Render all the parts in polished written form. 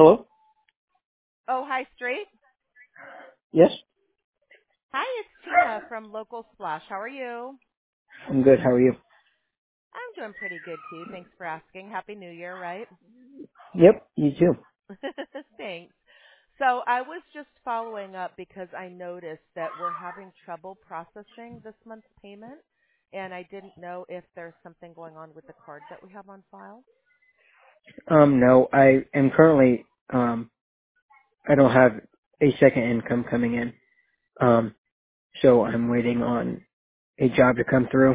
Hello? Oh, hi, Straight. Yes? Hi, it's Tina from Local Splash. How are you? I'm good. How are you? I'm doing pretty good too. Thanks for asking. Happy New Year, right? Yep, you too. Thanks. So I was just following up because I noticed that we're having trouble processing this month's payment, and I didn't know if there's something going on with the card that we have on file. No, I am currently, I don't have a second income coming in. So I'm waiting on a job to come through.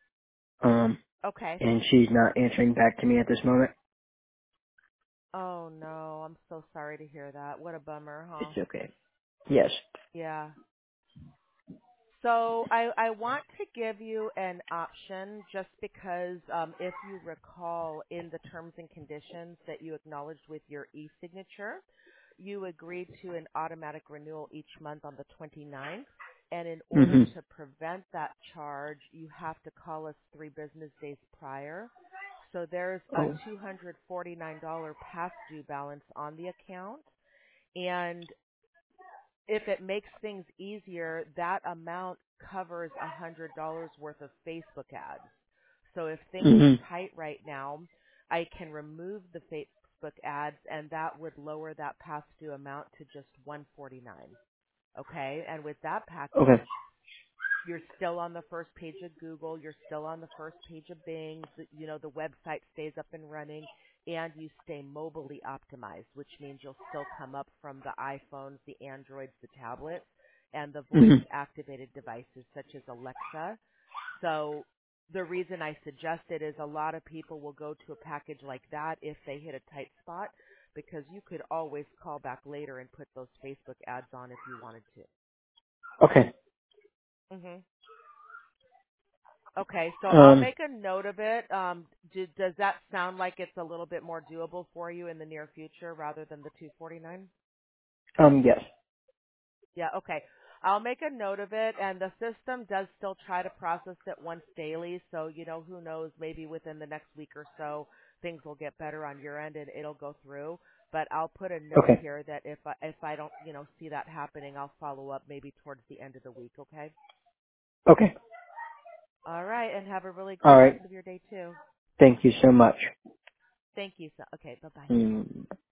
Okay. And she's not answering back to me at this moment. Oh no, I'm so sorry to hear that. What a bummer, huh? It's okay. Yes. Yeah. So I want to give you an option just because if you recall in the terms and conditions that you acknowledged with your e-signature, you agreed to an automatic renewal each month on the 29th. And in order hmm to prevent that charge, you have to call us 3 business days prior. So there's a Oh. $249 past due balance on the account. And if it makes things easier, that amount covers $100 worth of Facebook ads. So if things are hmm tight right now, I can remove the Facebook ads and that would lower that past due amount to just 149. Okay? And with that Okay. package, you're still on the first page of Google, you're still on the first page of Bing, the website stays up and running, and you stay mobilely optimized, which means you'll still come up from the iPhones, the Androids, the tablets, and the voice hmm activated devices such as Alexa. So the reason I suggest it is a lot of people will go to a package like that if they hit a tight spot because you could always call back later and put those Facebook ads on if you wanted to. Okay. Mhm. Okay, so I'll Um, make a note of it. Does that sound like it's a little bit more doable for you in the near future rather than the 249? yes. Yeah, okay. I'll make a note of it, and the system does still try to process it once daily, so, who knows, maybe within the next week or so, things will get better on your end and it'll go through. But I'll put a note Okay. here that if I don't, see that happening, I'll follow up maybe towards the end of the week, okay? Okay. All right, and have a really All great rest right. of your day, too. Thank you so much. Thank you. So, okay, bye-bye. Mm.